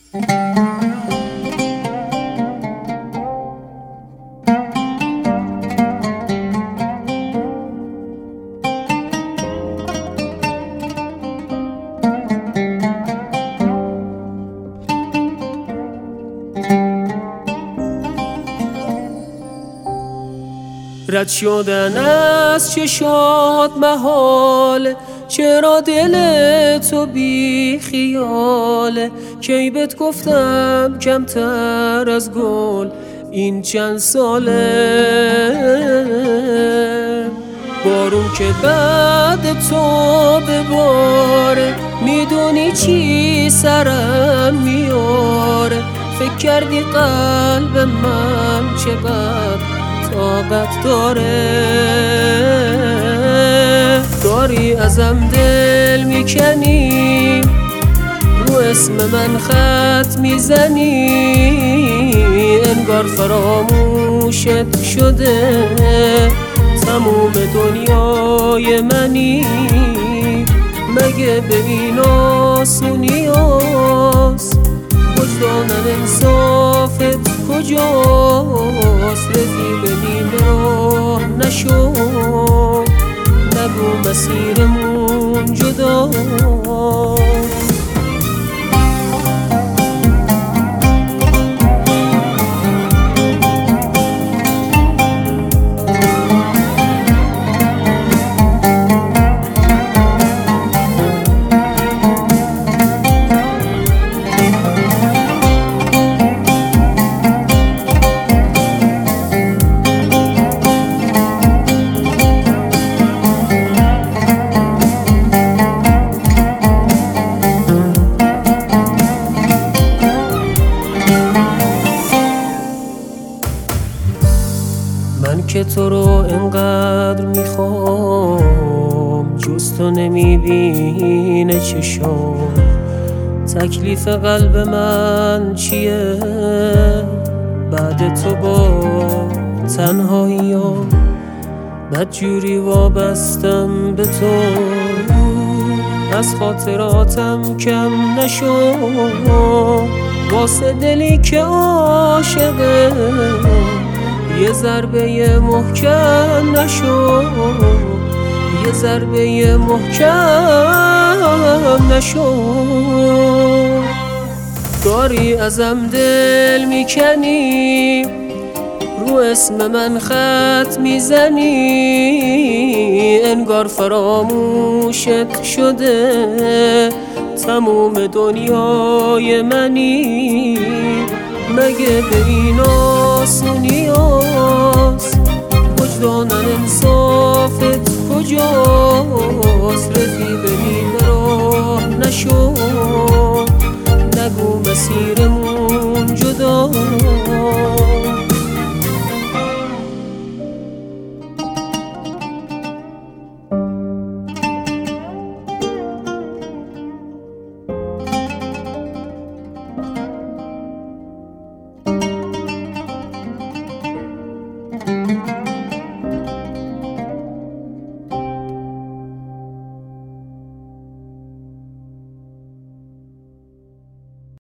رد شدن از چشات محاله، چرا دل تو بی خیاله؟ کی بهت گفتم کمتر از گل این چند ساله؟ بارون که بعد تو بباره، میدونی چی سرم میاره؟ فکر کردی قلب من چقدر طاقت داری ازم دل میکنی، رو اسم من خط میزنی، انگار فراموشت شده تموم دنیای منی. مگه به این آسونی هست؟ وجدانم انصافت کجاست؟ رفیق نیمه راه نشو، نگو مسیرمون جداست. من که تو رو انقدر میخوام، جز تو نمیبینه چشام. تکلیف قلب من چیه بعد تو با تنهایی ها؟ بدجوری وابستم به تو، از خاطراتم کم نشو. واسه دلی که عاشقه یه ضربه محکم نشو، یه ضربه محکم نشو. داری ازم دل میکنی، رو اسم من خط میزنی، انگار فراموشت شده تموم دنیای منی. مگه به این آسونی هست؟ وجدانم انصافت کجاست؟